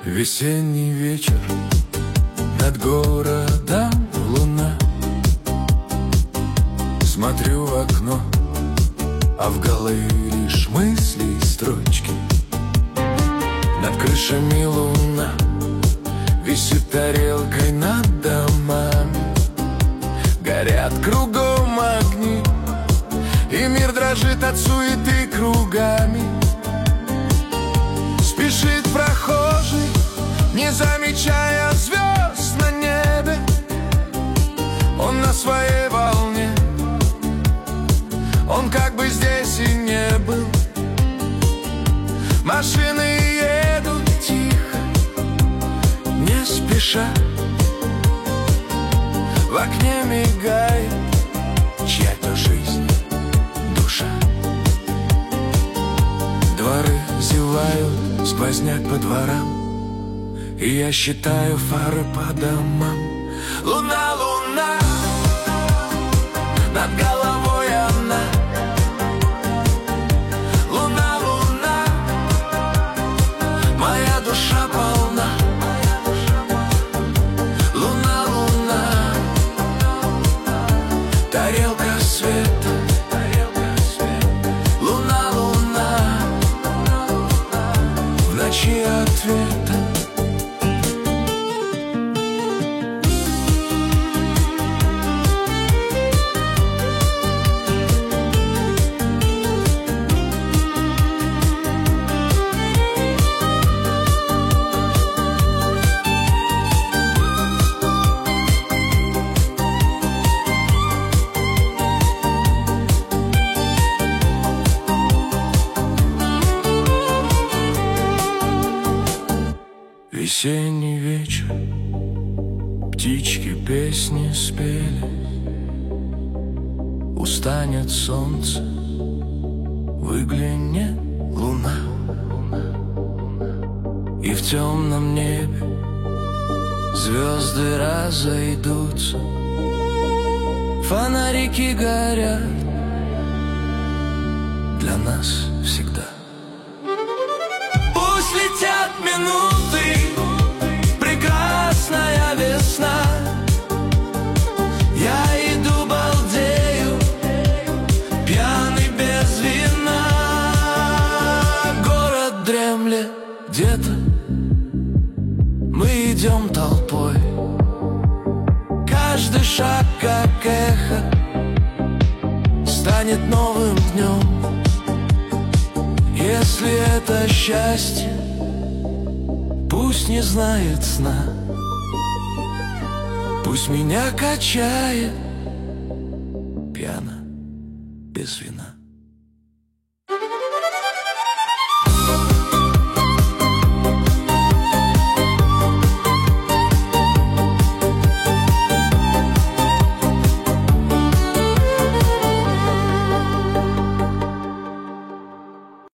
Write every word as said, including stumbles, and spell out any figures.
Весенний вечер, над городом луна. Смотрю в окно, а в голове лишь мысли и строчки. Над крышами луна висит тарелкой над домами. Горят кругом огни, и мир дрожит от суеты кругами. Спешит прохожий, не замечая звезд на небе. Он на своей волне, он как бы здесь и не был. Машины едут тихо, не спеша. В окне мигает чья-то жизнь, душа. Дворы зевают, сквозняк по дворам, и я считаю фары по домам. Луна, луна, над головой она. Луна, луна, моя душа полна. Луна, луна, тарелка света. Луна, луна, в ночи ответа. Весенний вечер, птички песни спели. Устанет солнце, выглянет луна, и в темном небе звезды разойдутся. Фонарики горят для нас всегда. Пусть летят минуты, прекрасная весна. Я иду, балдею, пьяный без вина. Город дремлет где-то, мы идем толпой. Каждый шаг, как эхо, станет новым днем. Если это счастье, пусть не знает сна. Пусть меня качает пьяно без вина.